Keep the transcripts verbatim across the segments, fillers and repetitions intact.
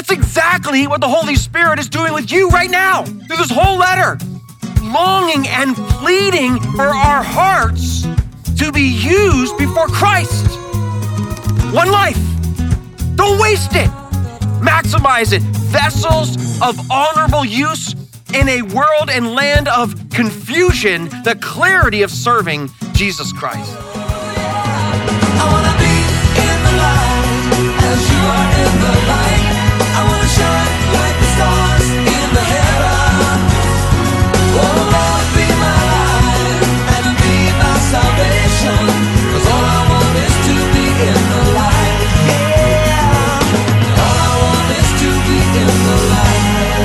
That's exactly what the Holy Spirit is doing with you right now through this whole letter. Longing and pleading for our hearts to be used before Christ. One life. Don't waste it. Maximize it. Vessels of honorable use in a world and land of confusion, the clarity of serving Jesus Christ. I wanna be in the light as you are in the light. I wanna shine like the stars in the heaven. Oh Lord, be my light and be my salvation. 'Cause all I want is to be in the light. Yeah. All I want is to be in the light.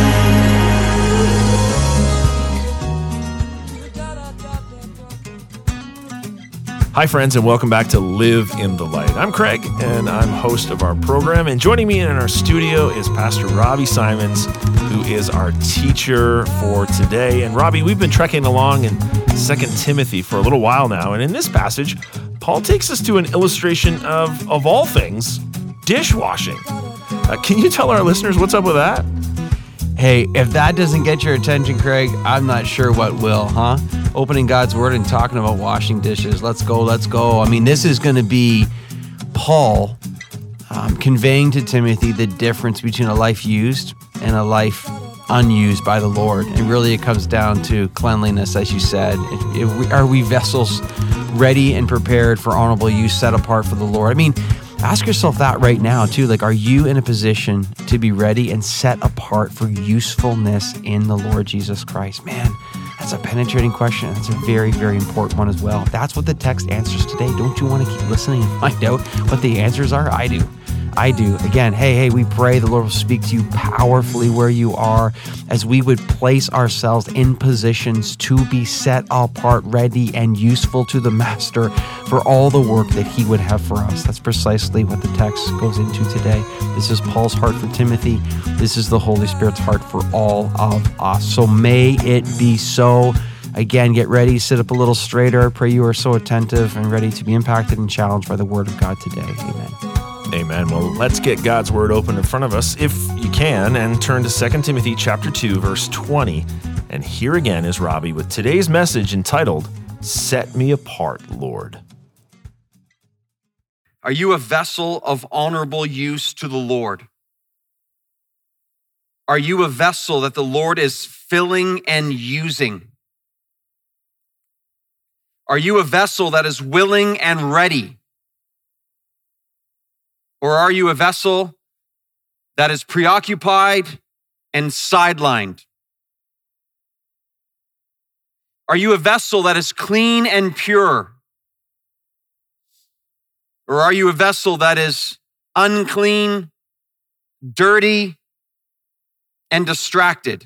Hi, friends, and welcome back to Live in the Light. I'm Craig, and I'm host of our program. And joining me in our studio is Pastor Robbie Simons, who is our teacher for today. And Robbie, we've been trekking along in Second Timothy for a little while now. And in this passage, Paul takes us to an illustration of, of all things, dishwashing. Uh, can you tell our listeners what's up with that? Hey, if that doesn't get your attention, Craig, I'm not sure what will, huh? Opening God's Word and talking about washing dishes. Let's go, let's go. I mean, this is going to be Paul um, conveying to Timothy the difference between a life used and a life unused by the Lord. And really it comes down to cleanliness, as you said. If, if we, are we vessels ready and prepared for honorable use, set apart for the Lord? I mean, ask yourself that right now, too. Like, are you in a position to be ready and set apart for usefulness in the Lord Jesus Christ? Man, that's a penetrating question. That's a very, very important one as well. That's what the text answers today. Don't you want to keep listening and find out what the answers are? I do. I do. Again, hey, hey, we pray the Lord will speak to you powerfully where you are as we would place ourselves in positions to be set apart, ready, and useful to the Master for all the work that he would have for us. That's precisely what the text goes into today. This is Paul's heart for Timothy. This is the Holy Spirit's heart for all of us. So may it be so. Again, get ready, sit up a little straighter. I pray you are so attentive and ready to be impacted and challenged by the Word of God today. Amen. Amen. Well, let's get God's Word open in front of us, if you can, and turn to Second Timothy chapter two, verse twenty. And here again is Robbie with today's message entitled, Set Me Apart, Lord. Are you a vessel of honorable use to the Lord? Are you a vessel that the Lord is filling and using? Are you a vessel that is willing and ready? Or are you a vessel that is preoccupied and sidelined? Are you a vessel that is clean and pure? Or are you a vessel that is unclean, dirty, and distracted?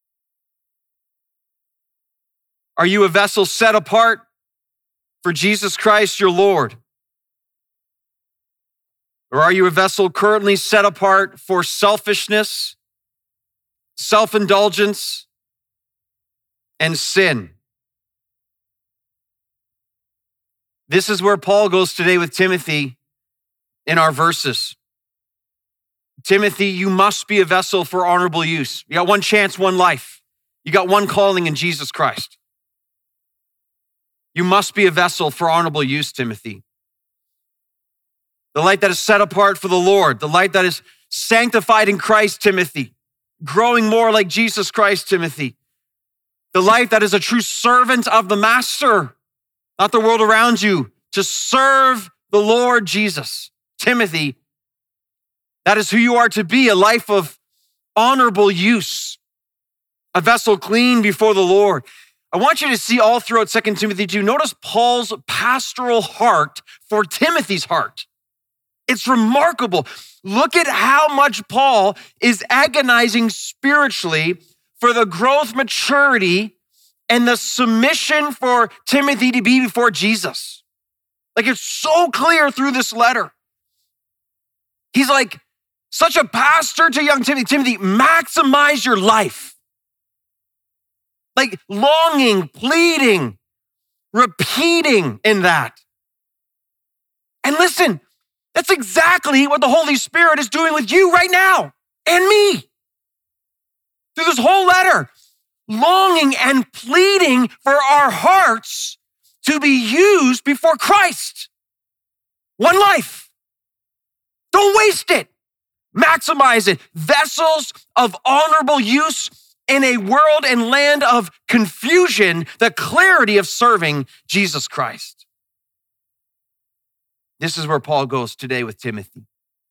Are you a vessel set apart for Jesus Christ, your Lord? Or are you a vessel currently set apart for selfishness, self-indulgence, and sin? This is where Paul goes today with Timothy in our verses. Timothy, you must be a vessel for honorable use. You got one chance, one life. You got one calling in Jesus Christ. You must be a vessel for honorable use, Timothy. The light that is set apart for the Lord, the light that is sanctified in Christ, Timothy, growing more like Jesus Christ, Timothy. The light that is a true servant of the Master, not the world around you, to serve the Lord Jesus. Timothy, that is who you are to be, a life of honorable use, a vessel clean before the Lord. I want you to see all throughout Second Timothy two, notice Paul's pastoral heart for Timothy's heart. It's remarkable. Look at how much Paul is agonizing spiritually for the growth, maturity, and the submission for Timothy to be before Jesus. Like, it's so clear through this letter. He's like such a pastor to young Timothy. Timothy, maximize your life. Like longing, pleading, repeating in that. And listen, that's exactly what the Holy Spirit is doing with you right now and me. Through this whole letter, longing and pleading for our hearts to be used before Christ. One life. Don't waste it. Maximize it. Vessels of honorable use in a world and land of confusion, the clarity of serving Jesus Christ. This is where Paul goes today with Timothy.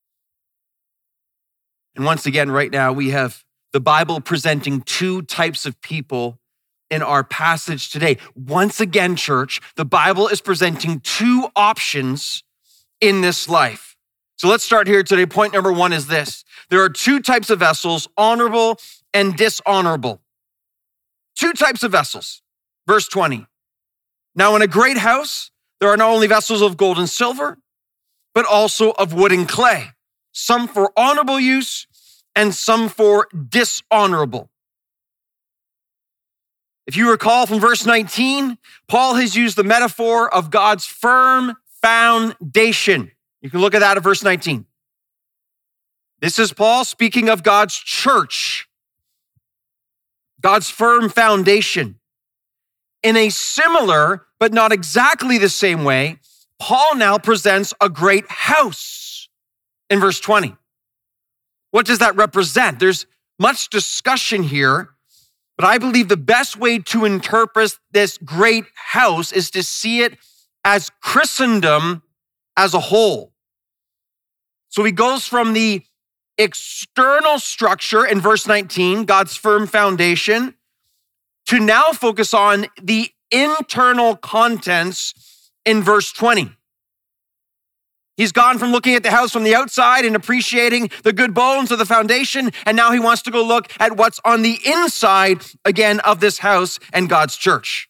And once again, right now, we have the Bible presenting two types of people in our passage today. Once again, church, the Bible is presenting two options in this life. So let's start here today. Point number one is this. There are two types of vessels, honorable and dishonorable. Two types of vessels. Verse twenty. Now in a great house, there are not only vessels of gold and silver, but also of wood and clay, some for honorable use and some for dishonorable. If you recall from verse nineteen, Paul has used the metaphor of God's firm foundation. You can look at that at verse nineteen. This is Paul speaking of God's church, God's firm foundation. In a similar, but not exactly the same way, Paul now presents a great house in verse twenty. What does that represent? There's much discussion here, but I believe the best way to interpret this great house is to see it as Christendom as a whole. So he goes from the external structure in verse nineteen, God's firm foundation, to now focus on the internal contents in verse twenty. He's gone from looking at the house from the outside and appreciating the good bones of the foundation, and now he wants to go look at what's on the inside, again, of this house and God's church.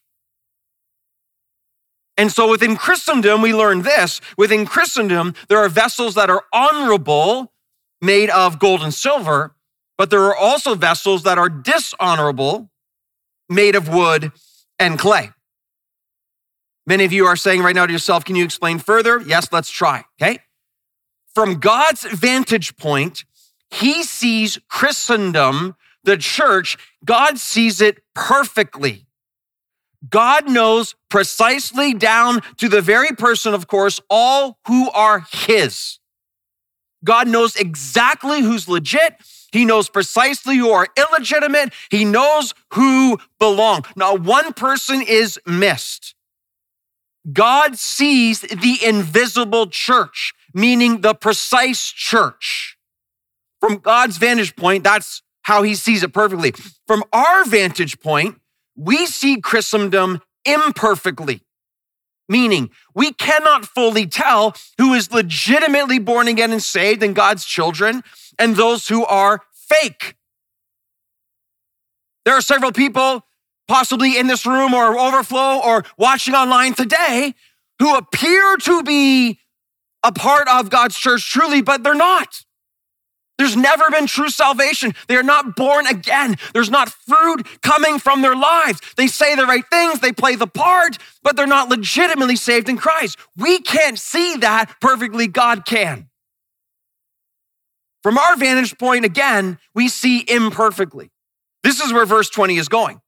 And so within Christendom, we learn this. Within Christendom, there are vessels that are honorable, made of gold and silver, but there are also vessels that are dishonorable, made of wood and clay. Many of you are saying right now to yourself, can you explain further? Yes, let's try, okay? From God's vantage point, he sees Christendom, the church, God sees it perfectly. God knows precisely down to the very person, of course, all who are his. God knows exactly who's legit. He knows precisely who are illegitimate. He knows who belong. Not one person is missed. God sees the invisible church, meaning the precise church. From God's vantage point, that's how he sees it perfectly. From our vantage point, we see Christendom imperfectly, meaning we cannot fully tell who is legitimately born again and saved and God's children and those who are fake. There are several people possibly in this room or overflow or watching online today who appear to be a part of God's church truly, but they're not. There's never been true salvation. They are not born again. There's not fruit coming from their lives. They say the right things, they play the part, but they're not legitimately saved in Christ. We can't see that perfectly. God can. From our vantage point, again, we see imperfectly. This is where verse twenty is going.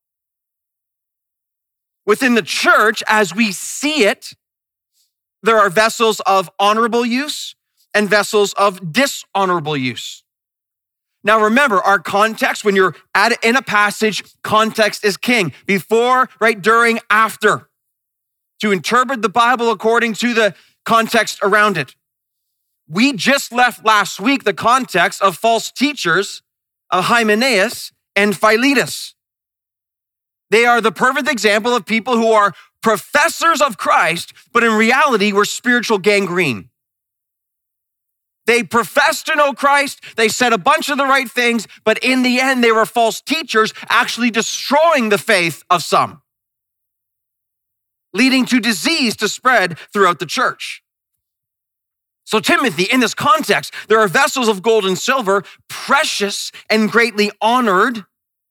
Within the church, as we see it, there are vessels of honorable use and vessels of dishonorable use. Now remember, our context, when you're at in a passage, context is king. Before, right, during, after. To interpret the Bible according to the context around it. We just left last week the context of false teachers of Hymenaeus and Philetus. They are the perfect example of people who are professors of Christ, but in reality were spiritual gangrene. They professed to know Christ, they said a bunch of the right things, but in the end, they were false teachers, actually destroying the faith of some, leading to disease to spread throughout the church. So Timothy, in this context, there are vessels of gold and silver, precious and greatly honored.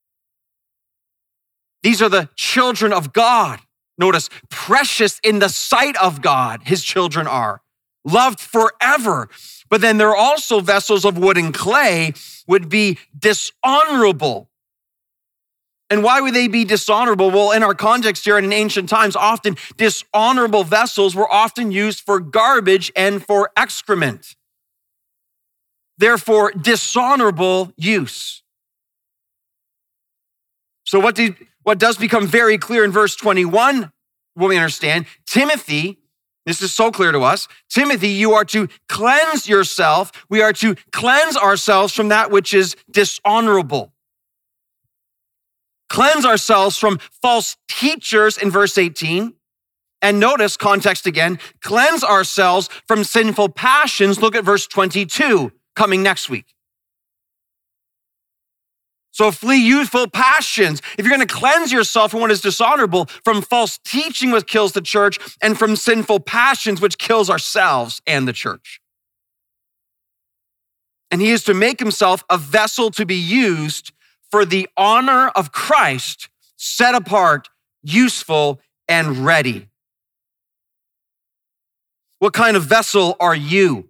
These are the children of God. Notice, precious in the sight of God, his children are. Loved forever. But then there are also vessels of wood and clay would be dishonorable. And why would they be dishonorable? Well, in our context here and in ancient times, often dishonorable vessels were often used for garbage and for excrement. Therefore, dishonorable use. So what, did, what does become very clear in verse twenty-one, when we understand, Timothy, this is so clear to us, Timothy, you are to cleanse yourself. We are to cleanse ourselves from that which is dishonorable. Cleanse ourselves from false teachers in verse eighteen. And notice context again, cleanse ourselves from sinful passions. Look at verse twenty-two coming next week. So flee youthful passions. If you're going to cleanse yourself from what is dishonorable, from false teaching which kills the church, and from sinful passions which kills ourselves and the church. And he is to make himself a vessel to be used for the honor of Christ, set apart, useful, and ready. What kind of vessel are you?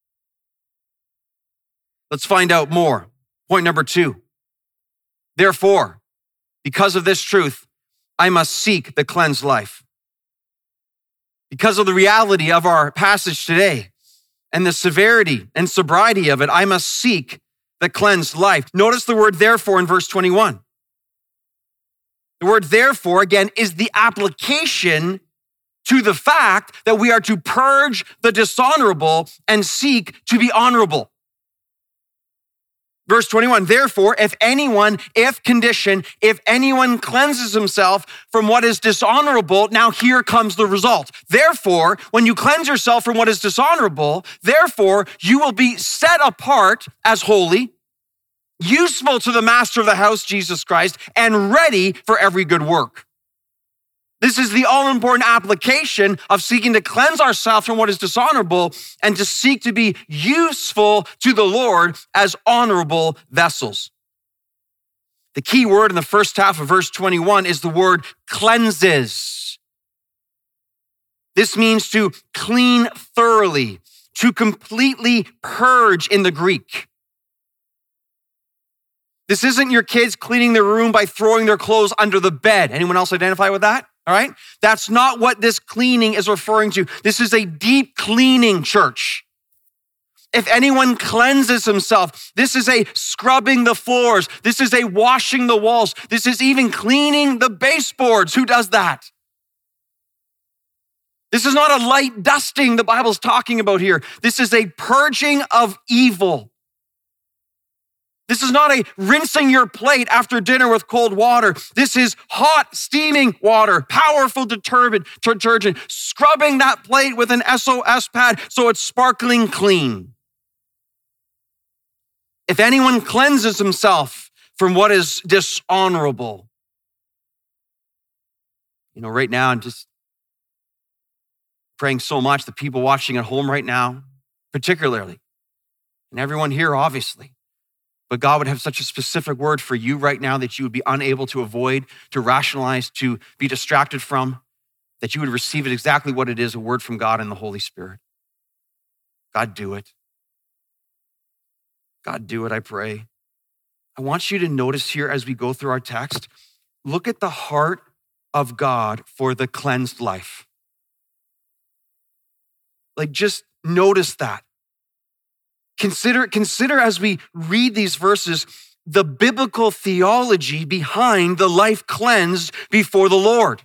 Let's find out more. Point number two. Therefore, because of this truth, I must seek the cleansed life. Because of the reality of our passage today and the severity and sobriety of it, I must seek the cleansed life. Notice the word therefore in verse twenty-one. The word therefore, again, is the application to the fact that we are to purge the dishonorable and seek to be honorable. Verse twenty-one, therefore, if anyone, if condition, if anyone cleanses himself from what is dishonorable, now here comes the result. Therefore, when you cleanse yourself from what is dishonorable, therefore, you will be set apart as holy, useful to the master of the house, Jesus Christ, and ready for every good work. This is the all-important application of seeking to cleanse ourselves from what is dishonorable and to seek to be useful to the Lord as honorable vessels. The key word in the first half of verse twenty-one is the word cleanses. This means to clean thoroughly, to completely purge in the Greek. This isn't your kids cleaning their room by throwing their clothes under the bed. Anyone else identify with that? All right? That's not what this cleaning is referring to. This is a deep cleaning, church. If anyone cleanses himself, this is a scrubbing the floors. This is a washing the walls. This is even cleaning the baseboards. Who does that? This is not a light dusting the Bible's talking about here. This is a purging of evil. This is not a rinsing your plate after dinner with cold water. This is hot, steaming water, powerful detergent, detergent, scrubbing that plate with an S O S pad so it's sparkling clean. If anyone cleanses himself from what is dishonorable, you know, right now I'm just praying so much, the people watching at home right now, particularly, and everyone here, obviously. But God would have such a specific word for you right now that you would be unable to avoid, to rationalize, to be distracted from, that you would receive it exactly what it is, a word from God and the Holy Spirit. God, do it. God, do it, I pray. I want you to notice here as we go through our text, look at the heart of God for the cleansed life. Like, just notice that. Consider, consider as we read these verses, the biblical theology behind the life cleansed before the Lord.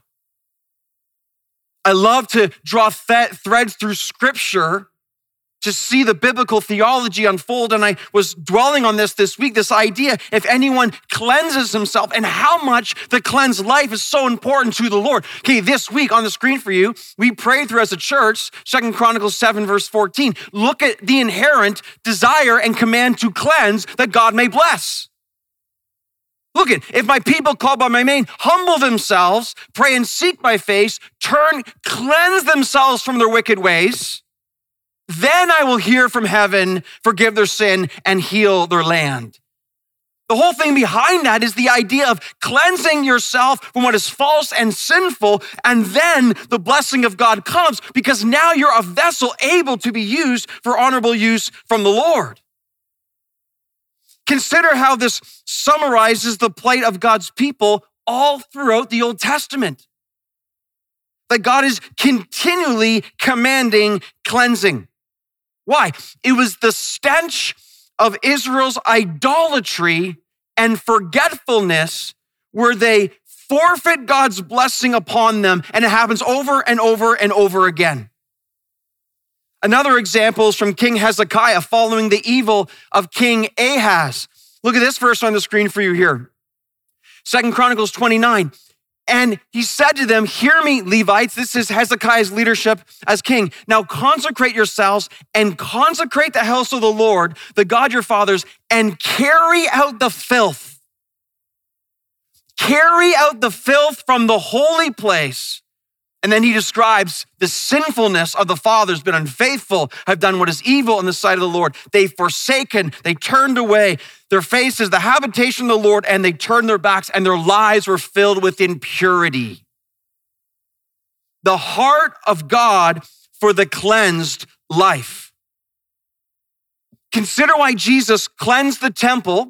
I love to draw th- threads through scripture to see the biblical theology unfold. And I was dwelling on this this week, this idea, if anyone cleanses himself and how much the cleansed life is so important to the Lord. Okay, this week on the screen for you, we prayed through as a church, Second Chronicles seven, verse fourteen. Look at the inherent desire and command to cleanse that God may bless. Look at, if my people called by my name humble themselves, pray and seek my face, turn, cleanse themselves from their wicked ways, then I will hear from heaven, forgive their sin, and heal their land. The whole thing behind that is the idea of cleansing yourself from what is false and sinful, and then the blessing of God comes because now you're a vessel able to be used for honorable use from the Lord. Consider how this summarizes the plight of God's people all throughout the Old Testament. That God is continually commanding cleansing. Why? It was the stench of Israel's idolatry and forgetfulness where they forfeit God's blessing upon them, and it happens over and over and over again. Another example is from King Hezekiah following the evil of King Ahaz. Look at this verse on the screen for you here. Second Chronicles twenty-nine. And he said to them, hear me, Levites. This is Hezekiah's leadership as king. Now consecrate yourselves and consecrate the house of the Lord, the God your fathers, and carry out the filth. Carry out the filth from the holy place. And then he describes the sinfulness of the fathers, been unfaithful, have done what is evil in the sight of the Lord. They've forsaken, they turned away their faces, the habitation of the Lord, and they turned their backs, and their lives were filled with impurity. The heart of God for the cleansed life. Consider why Jesus cleansed the temple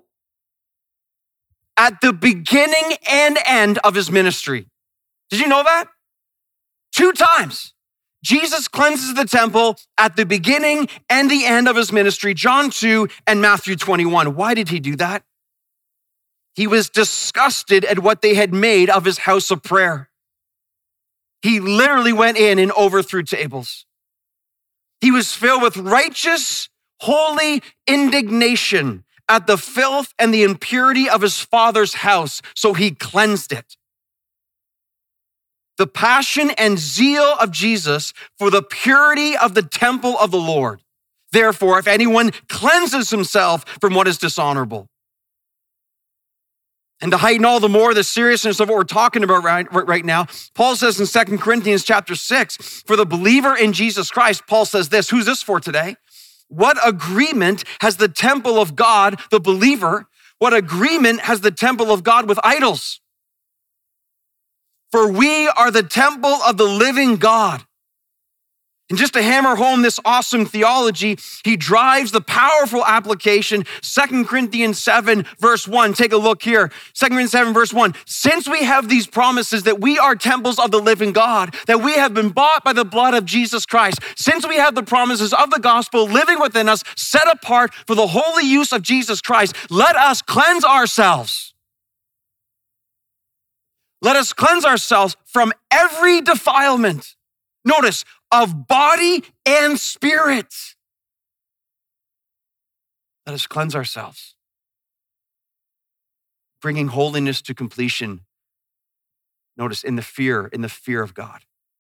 at the beginning and end of his ministry. Did you know that? Two times, Jesus cleanses the temple at the beginning and the end of his ministry, John two and Matthew twenty-one. Why did he do that? He was disgusted at what they had made of his house of prayer. He literally went in and overthrew tables. He was filled with righteous, holy indignation at the filth and the impurity of his Father's house, so he cleansed it. The passion and zeal of Jesus for the purity of the temple of the Lord. Therefore, if anyone cleanses himself from what is dishonorable. And to heighten all the more the seriousness of what we're talking about right, right now, Paul says in Second Corinthians chapter six, for the believer in Jesus Christ, Paul says this, who's this for today? What agreement has the temple of God, the believer, what agreement has the temple of God with idols? For we are the temple of the living God. And just to hammer home this awesome theology, he drives the powerful application, Second Corinthians seven, verse one. Take a look here. Second Corinthians seven, verse one. Since we have these promises that we are temples of the living God, that we have been bought by the blood of Jesus Christ, since we have the promises of the gospel living within us, set apart for the holy use of Jesus Christ, let us cleanse ourselves. Let us cleanse ourselves from every defilement. Notice, of body and spirit. Let us cleanse ourselves, bringing holiness to completion. Notice, in the fear, in the fear of God.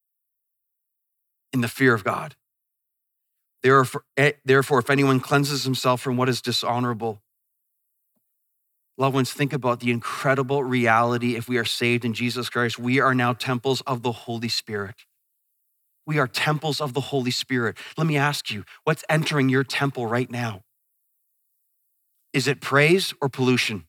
In the fear of God. Therefore, therefore, if anyone cleanses himself from what is dishonorable, loved ones, think about the incredible reality if we are saved in Jesus Christ. We are now temples of the Holy Spirit. We are temples of the Holy Spirit. Let me ask you, what's entering your temple right now? Is it praise or pollution?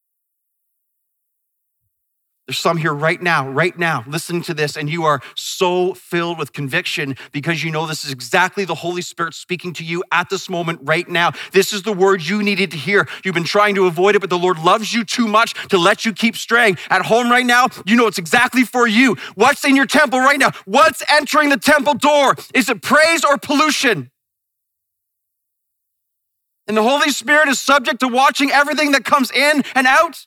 There's some here right now, right now, listening to this, and you are so filled with conviction because you know this is exactly the Holy Spirit speaking to you at this moment right now. This is the word you needed to hear. You've been trying to avoid it, but the Lord loves you too much to let you keep straying. At home right now, you know it's exactly for you. What's in your temple right now? What's entering the temple door? Is it praise or pollution? And the Holy Spirit is subject to watching everything that comes in and out.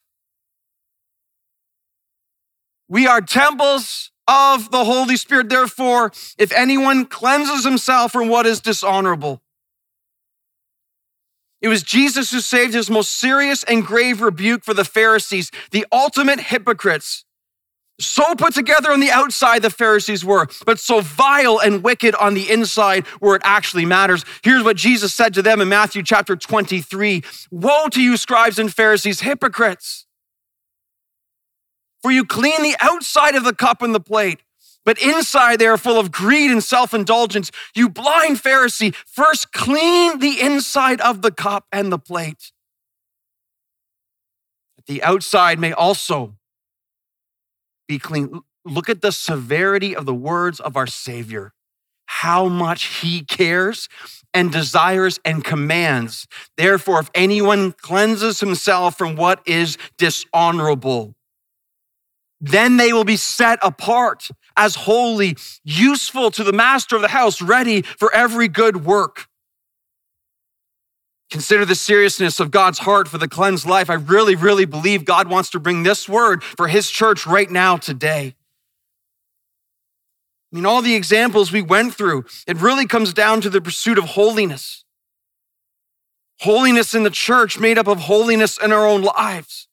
We are temples of the Holy Spirit. Therefore, if anyone cleanses himself from what is dishonorable. It was Jesus who saved his most serious and grave rebuke for the Pharisees, the ultimate hypocrites. So put together on the outside the Pharisees were, but so vile and wicked on the inside where it actually matters. Here's what Jesus said to them in Matthew chapter twenty-three. Woe to you, scribes and Pharisees, hypocrites! For you clean the outside of the cup and the plate, but inside they are full of greed and self-indulgence. You blind Pharisee, first clean the inside of the cup and the plate. the outside may also be clean. Look at the severity of the words of our Savior, how much he cares and desires and commands. Therefore, if anyone cleanses himself from what is dishonorable, then they will be set apart as holy, useful to the master of the house, ready for every good work. Consider the seriousness of God's heart for the cleansed life. I really, really believe God wants to bring this word for his church right now today. I mean, all the examples we went through, it really comes down to the pursuit of holiness. Holiness in the church made up of holiness in our own lives.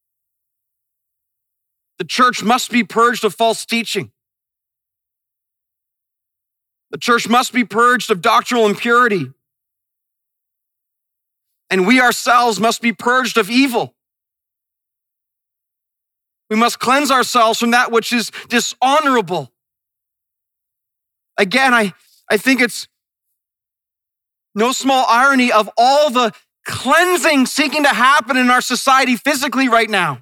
The church must be purged of false teaching. The church must be purged of doctrinal impurity. And we ourselves must be purged of evil. We must cleanse ourselves from that which is dishonorable. Again, I, I think it's no small irony of all the cleansing seeking to happen in our society physically right now.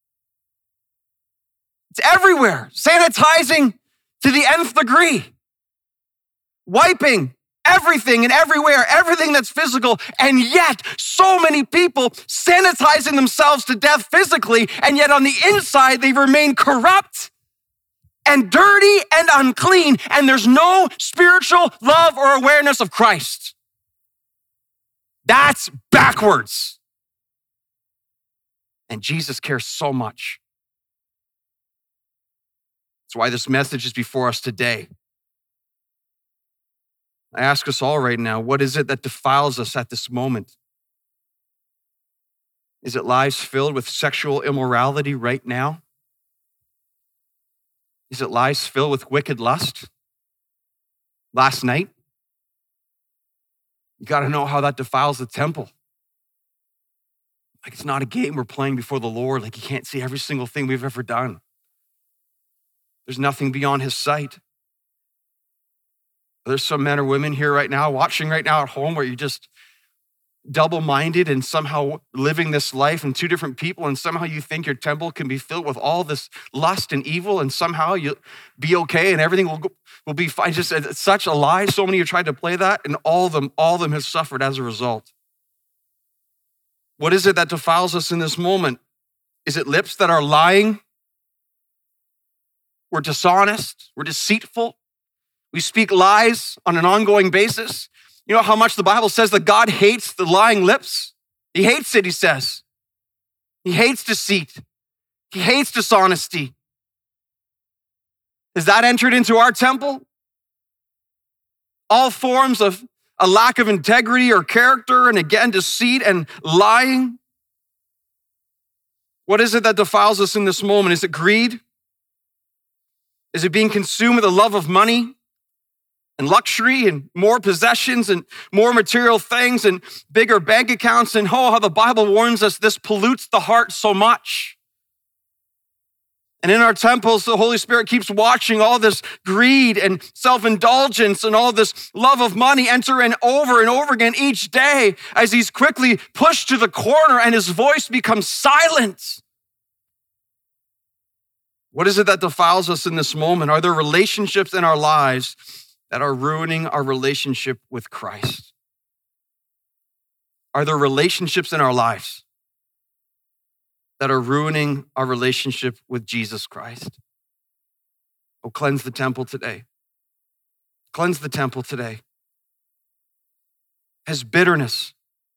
It's everywhere. Sanitizing to the nth degree. Wiping everything and everywhere, everything that's physical. And yet, so many people sanitizing themselves to death physically, and yet on the inside, they remain corrupt and dirty and unclean, and there's no spiritual love or awareness of Christ. That's backwards. And Jesus cares so much. That's why this message is before us today. I ask us all right now, what is it that defiles us at this moment? Is it lives filled with sexual immorality right now? Is it lives filled with wicked lust? Last night? You got to know how that defiles the temple. Like, it's not a game we're playing before the Lord. Like, you can't see every single thing we've ever done. There's nothing beyond his sight. There's some men or women here right now, watching right now at home, where you're just double-minded and somehow living this life in two different people, and somehow you think your temple can be filled with all this lust and evil, and somehow you'll be okay and everything will, go, will be fine. Just it's such a lie. So many have tried to play that, and all of them, all of them have suffered as a result. What is it that defiles us in this moment? Is it lips that are lying? We're dishonest. We're deceitful. We speak lies on an ongoing basis. You know how much the Bible says that God hates the lying lips? He hates it, he says. He hates deceit. He hates dishonesty. Has that entered into our temple? All forms of a lack of integrity or character, and again, deceit and lying. What is it that defiles us in this moment? Is it greed? Is it being consumed with the love of money and luxury and more possessions and more material things and bigger bank accounts? And oh, how the Bible warns us this pollutes the heart so much. And in our temples, the Holy Spirit keeps watching all this greed and self-indulgence and all this love of money enter in over and over again each day as he's quickly pushed to the corner and his voice becomes silent. What is it that defiles us in this moment? Are there relationships in our lives that are ruining our relationship with Christ? Are there relationships in our lives that are ruining our relationship with Jesus Christ? Oh, cleanse the temple today. Cleanse the temple today. Has bitterness,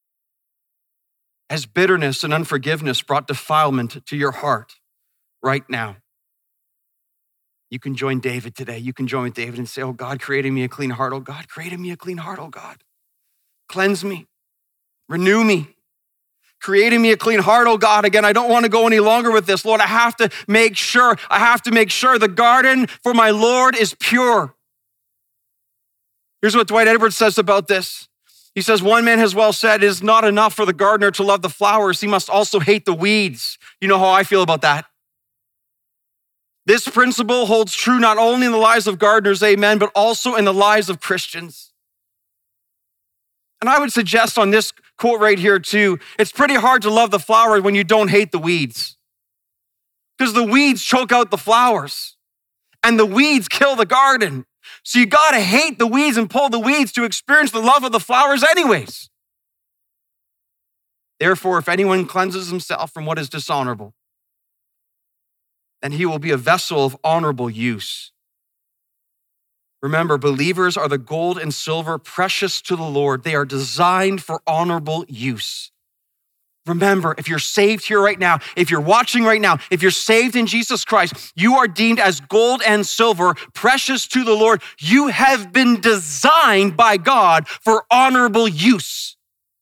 has bitterness and unforgiveness brought defilement to your heart right now? You can join David today. You can join with David and say, oh God, creating me a clean heart. Oh God, creating me a clean heart. Oh God, cleanse me, renew me, creating me a clean heart. Oh God, again, I don't want to go any longer with this. Lord, I have to make sure, I have to make sure the garden for my Lord is pure. Here's what Dwight Edwards says about this. He says, one man has well said, it is not enough for the gardener to love the flowers. He must also hate the weeds. You know how I feel about that. This principle holds true not only in the lives of gardeners, amen, but also in the lives of Christians. And I would suggest on this quote right here too, it's pretty hard to love the flowers when you don't hate the weeds. Because the weeds choke out the flowers and the weeds kill the garden. So you gotta hate the weeds and pull the weeds to experience the love of the flowers anyways. Therefore, if anyone cleanses himself from what is dishonorable, then he will be a vessel of honorable use. Remember, believers are the gold and silver precious to the Lord. They are designed for honorable use. Remember, if you're saved here right now, if you're watching right now, if you're saved in Jesus Christ, you are deemed as gold and silver, precious to the Lord. You have been designed by God for honorable use.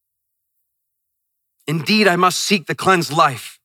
Indeed, I must seek the cleansed life.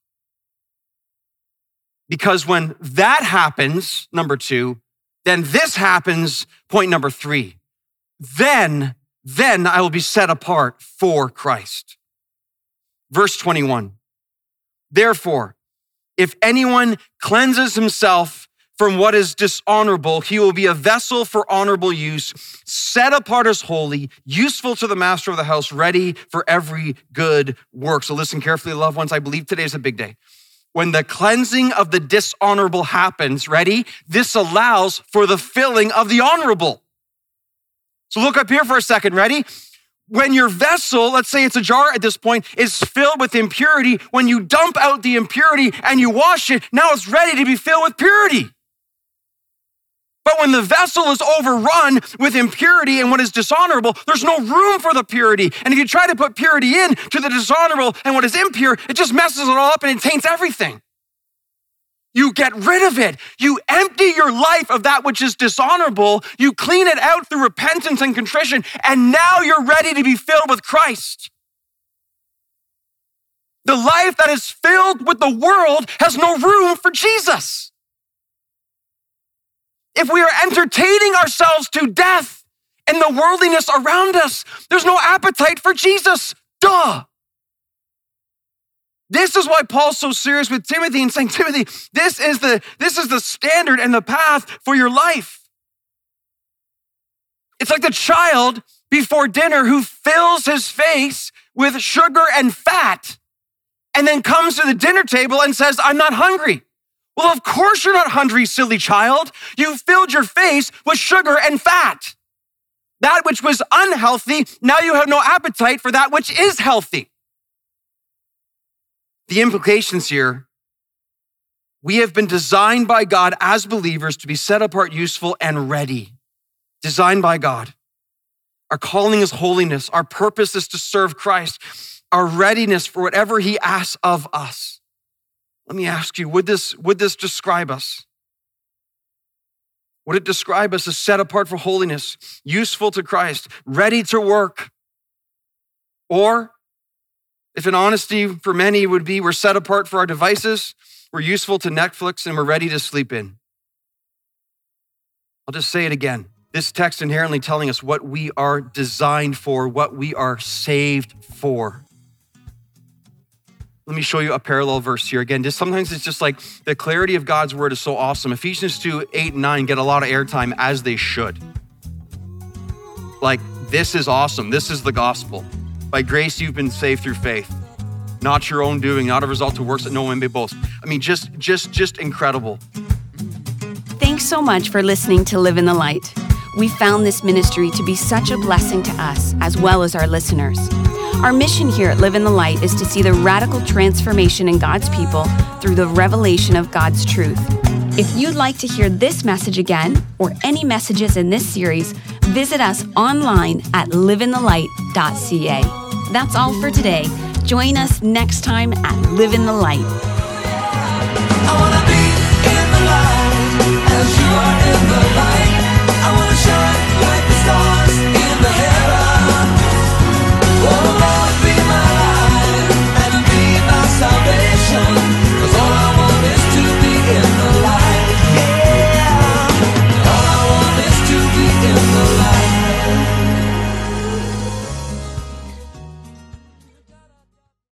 Because when that happens, number two, then this happens, point number three. Then, then I will be set apart for Christ. Verse twenty-one, therefore, if anyone cleanses himself from what is dishonorable, he will be a vessel for honorable use, set apart as holy, useful to the master of the house, ready for every good work. So listen carefully, loved ones. I believe today is a big day. When the cleansing of the dishonorable happens, ready? This allows for the filling of the honorable. So look up here for a second, ready? When your vessel, let's say it's a jar at this point, is filled with impurity, when you dump out the impurity and you wash it, now it's ready to be filled with purity. But when the vessel is overrun with impurity and what is dishonorable, there's no room for the purity. And if you try to put purity in to the dishonorable and what is impure, it just messes it all up and it taints everything. You get rid of it. You empty your life of that which is dishonorable. You clean it out through repentance and contrition, and now you're ready to be filled with Christ. The life that is filled with the world has no room for Jesus. If we are entertaining ourselves to death in the worldliness around us, there's no appetite for Jesus. Duh. This is why Paul's so serious with Timothy and saying, Timothy, this is the, this is the standard and the path for your life. It's like the child before dinner who fills his face with sugar and fat and then comes to the dinner table and says, I'm not hungry. Well, of course you're not hungry, silly child. You filled your face with sugar and fat. That which was unhealthy, now you have no appetite for that which is healthy. The implications here, we have been designed by God as believers to be set apart, useful, and ready. Designed by God. Our calling is holiness. Our purpose is to serve Christ. Our readiness for whatever he asks of us. Let me ask you, would this, would this describe us? Would it describe us as set apart for holiness, useful to Christ, ready to work? Or, if in honesty for many would be, we're set apart for our devices, we're useful to Netflix, and we're ready to sleep in. I'll just say it again. This text inherently telling us what we are designed for, what we are saved for. Let me show you a parallel verse here. Again, just sometimes it's just like the clarity of God's word is so awesome. Ephesians two, eight, and nine get a lot of airtime, as they should. Like, this is awesome. This is the gospel. By grace, you've been saved through faith, not your own doing, not a result of works that no one may boast. I mean, just, just, just incredible. Thanks so much for listening to Live in the Light. We found this ministry to be such a blessing to us, as well as our listeners. Our mission here at Live in the Light is to see the radical transformation in God's people through the revelation of God's truth. If you'd like to hear this message again, or any messages in this series, visit us online at live in the light dot c a. That's all for today. Join us next time at Live in the Light. I wanna be in the light as you are